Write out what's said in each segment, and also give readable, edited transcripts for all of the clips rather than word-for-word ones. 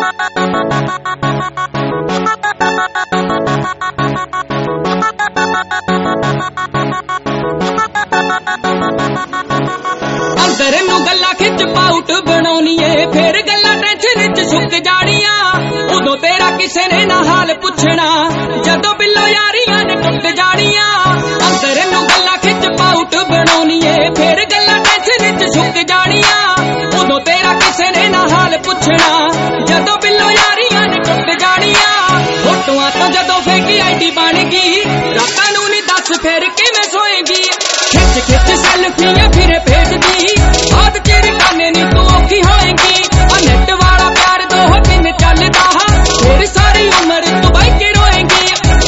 अंदर नू गल्ला खिच पाउट बनाउणीए फिर गल्ला टेंशन च सुक जाणियां उदों तेरा किसे ने ना हाल पुछना जदों बिल्लो यारियां ने टुट जाणियां अंदर नू गल्ला खिच पाउट बनाउणीए फिर गल्ला टेंशन च सुक जाणियां उदों तेरा किसे ने ना हाल पुछना जदों बिल्लो यारियां ने टुट जाणियां फोटोआं तो जदों फेंकी आईडी बन गई रातां नू नी दस फिर किवें सोएगी खिच खिच सेल्फियां फिर भेजदी बात चिर काने नी तू औखी होएगी नेट वाला प्यार दो दिन चलदा फिर सारी उम्र तू बह के रोएगी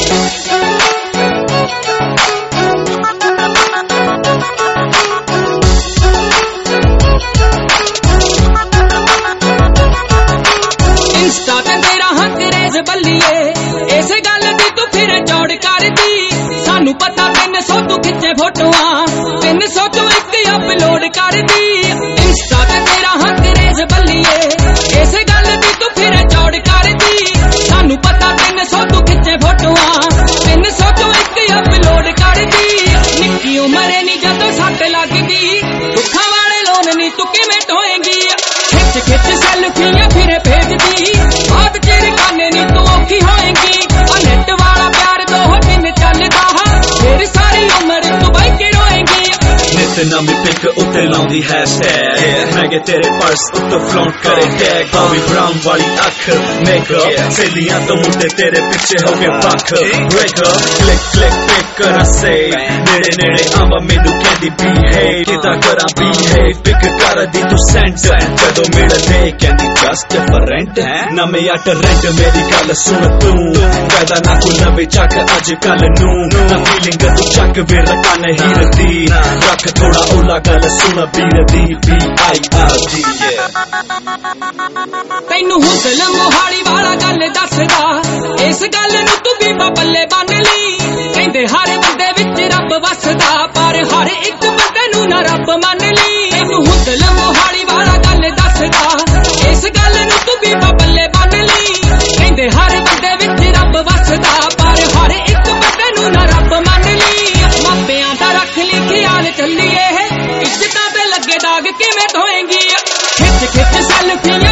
इंस्टा ते तेरा हक रेज बल्लीए इस गल दी तू फिर चौड़ कर दी सानू पता 300 तू खिचे फोटोआं 300 तो एक अपलोड कर दी इंस्टा ते तेरा हक रेज बल्लीए इस गल दी तू फिर चौड़ कर दी सानू पता 300 तू खिचे फोटोआं 300 तो एक अपलोड कर दी निक्की उम्र नी जदों सट लगदी दुखां वाले लोन नी तू किवें ढोएगी खिच खिच सेल्फियां फिर भेजदी बात चिर काने नी तू औखी होएगी नेट वाला प्यार दो दिन चलदा फिर सारी उम्र तू बह के रोएगी नित नवी पिक उत्ते लाउंदी हैशटैग मैं तेरे पर्स उत्ते फ्लॉन्ट करे टैग बॉबी ब्राउन वाली अख मेकअप सहेलियां तो मुंडे तेरे पीछे हो गए पख ब्रेकअप क्लिक क्लिक पिक करा से नेड़े नेड़े आवा मैनू कहदी बिहेव किदा करा बिहेव पिक कर दी तू सेंट जदों मिलदे कहदी जस्ट डिफरेंट नਵੇਂ अट रेंट मेरी गल सुन तू पैदा ना कोई नवे चक अज कल नू ना फीलिंग तू चक वे रखा नहीं रदी रख थोड़ा ओला गल सुन बीर दी BIRD तैनू हुसल मोहाली वाला गल दसदा इस गल नू तू भी बल्ले बन ली कहंदे हर बंदे विच रब वसदा पर हर एक बंदे नू ना रब मन ली तैनू हुसल मोहाली वाला गल दसदा इस गल नू तू भी बल्ले बन ली कहंदे हर बंदे विच रब वसदा पर हर एक बंदे नू ना रब मन ली मापियां दा रख ली ख्याल चलिए इज्जतां ते लगे दाग किवें धोएगी खिच खिच सेल्फियां